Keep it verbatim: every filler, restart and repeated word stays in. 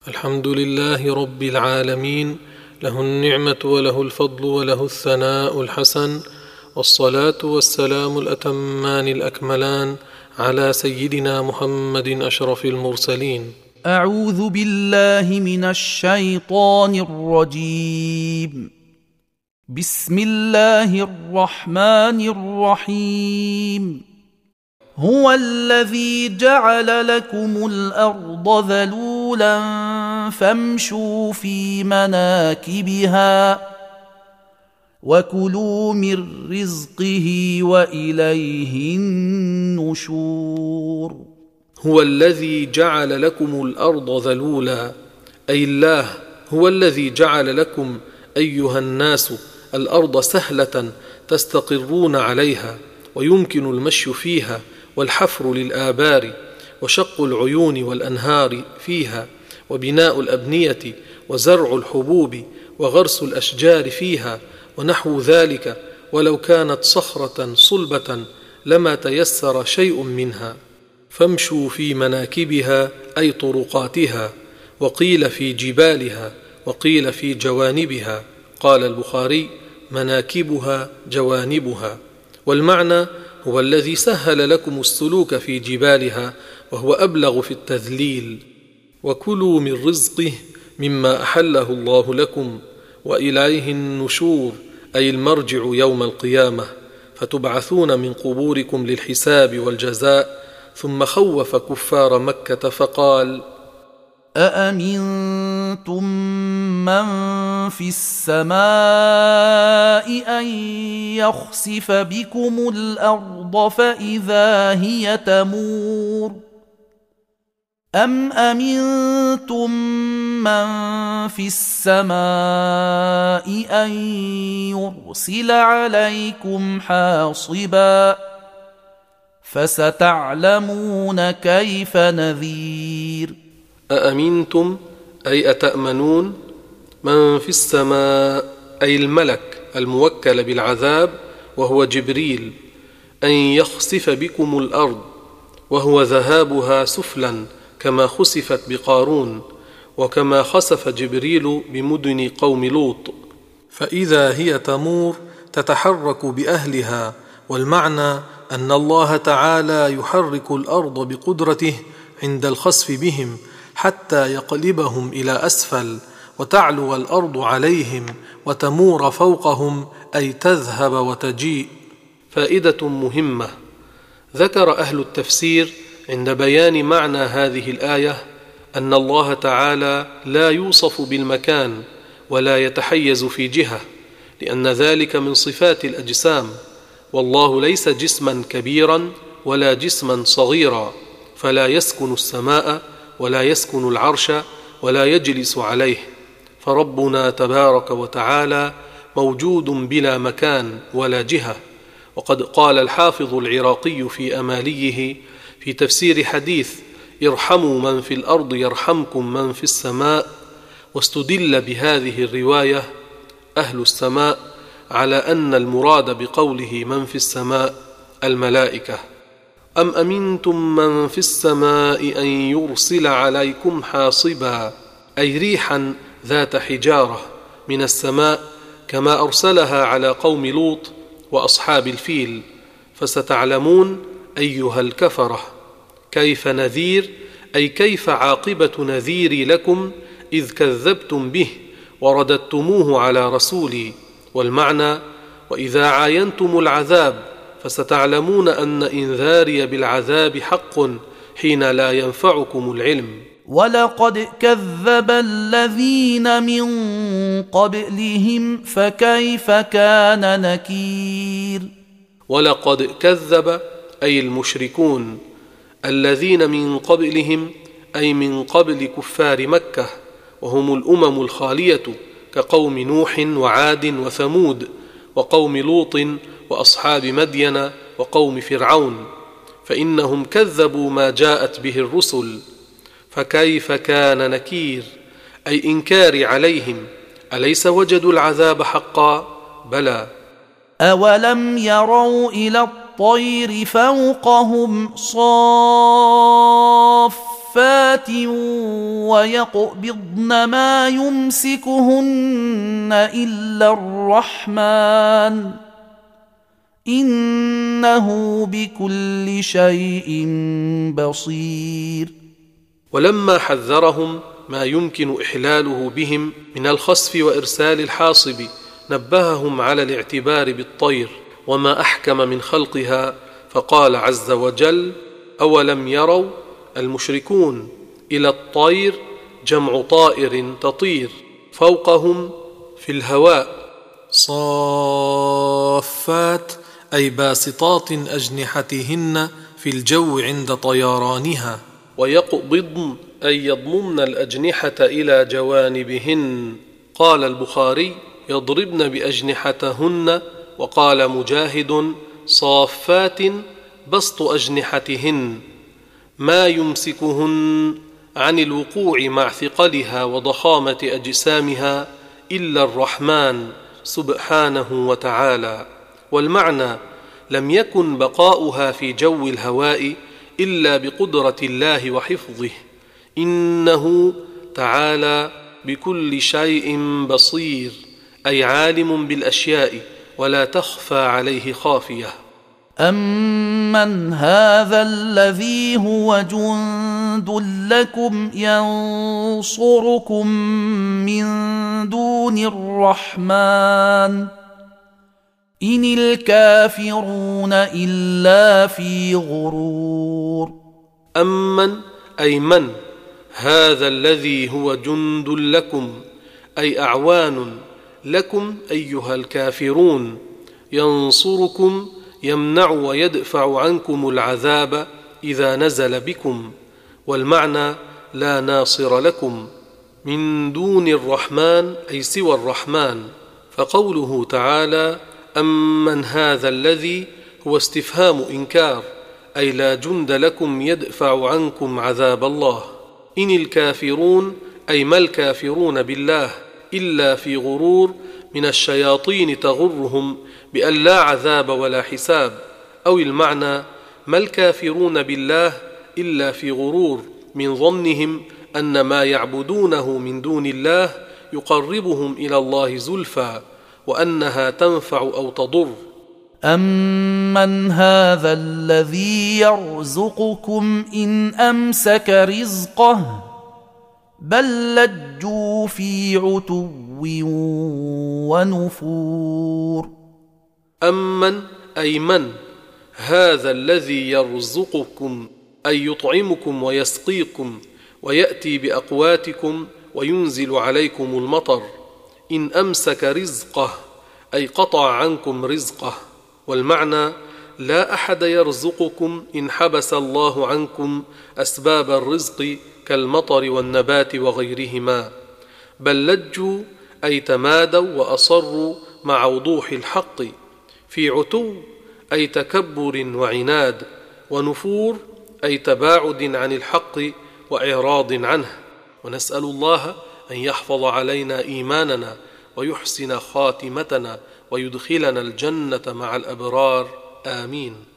الحمد لله رب العالمين، له النعمة وله الفضل وله الثناء الحسن، والصلاة والسلام الأتمان الأكملان على سيدنا محمد أشرف المرسلين. أعوذ بالله من الشيطان الرجيم. بسم الله الرحمن الرحيم. هو الذي جعل لكم الأرض ذلولا فامشوا في مناكبها وكلوا من رزقه وإليه النشور. هو الذي جعل لكم الأرض ذلولا، أي الله هو الذي جعل لكم أيها الناس الأرض سهلة تستقرون عليها، ويمكن المشي فيها والحفر للآبار وشق العيون والأنهار فيها وبناء الأبنية وزرع الحبوب وغرس الأشجار فيها ونحو ذلك، ولو كانت صخرة صلبة لما تيسر شيء منها. فامشوا في مناكبها أي طرقاتها، وقيل في جبالها وقيل في جوانبها. قال البخاري: مناكبها جوانبها. والمعنى هو الذي سهل لكم السلوك في جبالها، وهو أبلغ في التذليل. وكلوا من رزقه مما أحله الله لكم وإليه النشور، أي المرجع يوم القيامة، فتبعثون من قبوركم للحساب والجزاء. ثم خوف كفار مكة فقال: أأمنتم من في السماء أن يخسف بكم الأرض فإذا هي تمور أم أمنتم من في السماء أن يرسل عليكم حاصبا فستعلمون كيف نذير. أأمنتم أي أتأمنون، من في السماء أي الملك الموكل بالعذاب وهو جبريل، أن يخسف بكم الأرض، وهو ذهابها سفلا كما خسفت بقارون، وكما خسف جبريل بمدن قوم لوط، فإذا هي تمور تتحرك بأهلها. والمعنى أن الله تعالى يحرك الأرض بقدرته عند الخسف بهم حتى يقلبهم إلى أسفل، وتعلو الأرض عليهم وتمور فوقهم، أي تذهب وتجيء. فائدة مهمة: ذكر أهل التفسير عند بيان معنى هذه الآية أن الله تعالى لا يوصف بالمكان ولا يتحيز في جهة، لأن ذلك من صفات الأجسام، والله ليس جسما كبيرا ولا جسما صغيرا، فلا يسكن السماء ولا يسكن العرش ولا يجلس عليه. فربنا تبارك وتعالى موجود بلا مكان ولا جهة. وقد قال الحافظ العراقي في أماليه في تفسير حديث: ارحموا من في الأرض يرحمكم من في السماء، واستدل بهذه الرواية أهل السماء على أن المراد بقوله من في السماء الملائكة. أم أمنتم من في السماء أن يرسل عليكم حاصبا، أي ريحا ذات حجارة من السماء كما أرسلها على قوم لوط وأصحاب الفيل. فستعلمون أيها الكفرة كيف نذير، أي كيف عاقبة نذيري لكم إذ كذبتم به ورددتموه على رسولي. والمعنى: وإذا عاينتم العذاب فستعلمون أن إنذاري بالعذاب حق حين لا ينفعكم العلم. ولقد كذب الذين من قبلهم فكيف كان نكير. ولقد كذب أي المشركون، الذين من قبلهم أي من قبل كفار مكة، وهم الأمم الخالية كقوم نوح وعاد وثمود وقوم لوط وأصحاب مدين وقوم فرعون، فإنهم كذبوا ما جاءت به الرسل. فكيف كان نكير، أي إنكار عليهم. أليس وجدوا العذاب حقا؟ بلى. أولم يروا إلى الطير فوقهم صافات صافات ويقبضن ما يمسكهن إلا الرحمن إنه بكل شيء بصير. ولما حذرهم ما يمكن إحلاله بهم من الخسف وإرسال الحاصب نبههم على الاعتبار بالطير وما أحكم من خلقها، فقال عز وجل: أولم يروا المشركون إلى الطير جمع طائر تطير فوقهم في الهواء صافات أي باسطات أجنحتهن في الجو عند طيرانها، ويقبضن أي يضممن الأجنحة إلى جوانبهن. قال البخاري: يضربن بأجنحتهن. وقال مجاهد: صافات بسط أجنحتهن، ما يمسكهن عن الوقوع مع ثقلها وضخامة أجسامها إلا الرحمن سبحانه وتعالى. والمعنى: لم يكن بقاؤها في جو الهواء إلا بقدرة الله وحفظه، إنه تعالى بكل شيء بصير، أي عالم بالأشياء ولا تخفى عليه خافية. أمن هذا الذي هو جند لكم ينصركم من دون الرحمن إن الكافرون إلا في غرور. أمن أي من هذا الذي هو جند لكم أي أعوان لكم أيها الكافرون، ينصركم يمنع ويدفع عنكم العذاب إذا نزل بكم، والمعنى لا ناصر لكم. من دون الرحمن أي سوى الرحمن، فقوله تعالى: أمن هذا الذي هو استفهام إنكار، أي لا جند لكم يدفع عنكم عذاب الله. إن الكافرون أي ما الكافرون بالله إلا في غرور من الشياطين تغرهم بأن لا عذاب ولا حساب، أو المعنى: ما الكافرون بالله إلا في غرور من ظنهم أن ما يعبدونه من دون الله يقربهم إلى الله زلفى، وأنها تنفع أو تضر. أمن هذا الذي يرزقكم إن أمسك رزقه بل لجوا في عتو ونفور. أمن أي من هذا الذي يرزقكم أي يطعمكم ويسقيكم ويأتي بأقواتكم وينزل عليكم المطر. إن أمسك رزقه أي قطع عنكم رزقه، والمعنى: لا أحد يرزقكم إن حبس الله عنكم أسباب الرزق كالمطر والنبات وغيرهما. بل لجوا أي تمادوا وأصروا مع وضوح الحق، في عتو أي تكبر وعناد، ونفور أي تباعد عن الحق وإعراض عنه. ونسأل الله أن يحفظ علينا إيماننا ويحسن خاتمتنا ويدخلنا الجنة مع الأبرار، آمين.